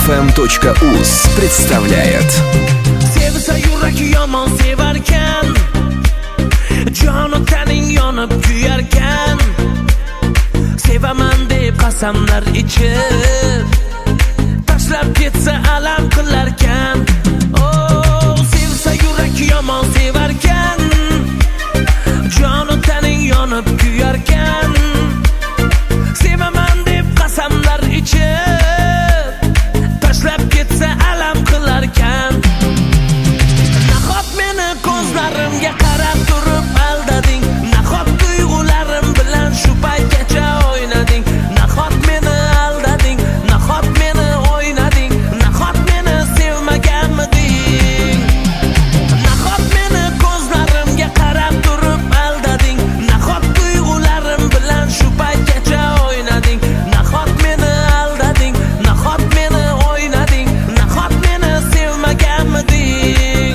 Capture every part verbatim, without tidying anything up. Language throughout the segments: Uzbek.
эф эм точка уз представляет. Sevsa yurak yomon sevarkan, jonu taning yonib kuyarkan. Sevaman deb qasamlar ichib, tashlab ketsa alam qilarkan. Oh, sevsa yurak yomon sevarkan, jonu taning yonib kuyarkan. Sevaman deb qasamlar ichib, tashlab ketsa alam qilarkan. Nahot meni ko'zlarimga qarab turib aldading, nahot tuyg'ularim bilan shu paytgacha o'ynading. Nahot meni aldading, nahot meni o'ynading, nahot meni sevmaganmiding. Nahot meni ko'zlarimga qarab turib aldading, nahot tuyg'ularim bilan shu paytgacha o'ynading. Nahot meni aldading, nahot meni o'ynading, nahot meni sevmaganmiding.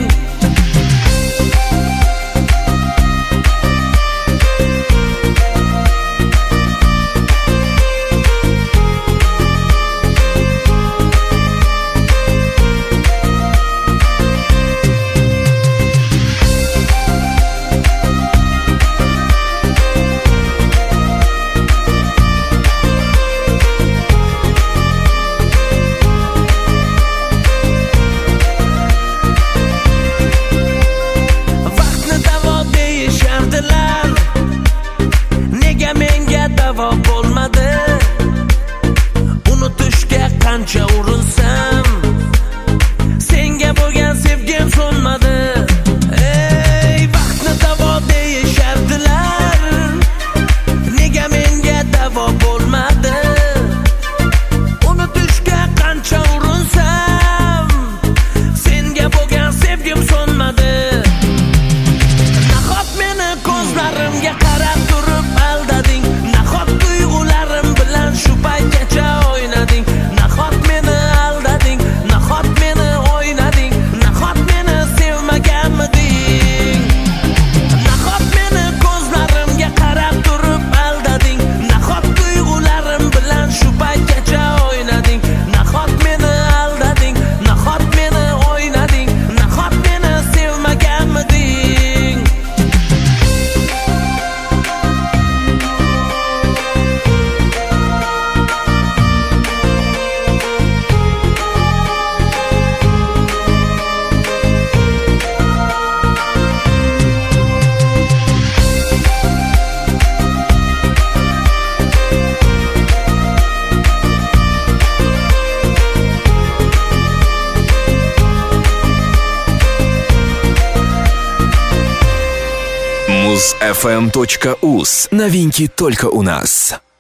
Vaqtni davo deyishardilar, nega menga davo bo'lmadi? Unutishga qancha urinsam, senga bo'lgan sevgim so'nmadi. Ey, vaqtni davo deyishardilar, nega menga davo bo'lmadi? Unutishga qancha urinsam, senga bo'lgan sevgim so'nmadi. Nahot meni ko'zlarimga qarab turib aldading, nahot tuyg'ularim bilan shu paytgacha o'ynading. Nahot meni aldading, nahot meni o'ynading, nahot meni sevmaganmiding. Nahot meni ko'zlarimga qarab turib aldading, nahot tuyg'ularim bilan shu paytgacha o'ynading. Nahot meni aldading, nahot meni o'ynading, nahot meni sevmaganmiding. муз эф эм точка уз. Новинки только у нас.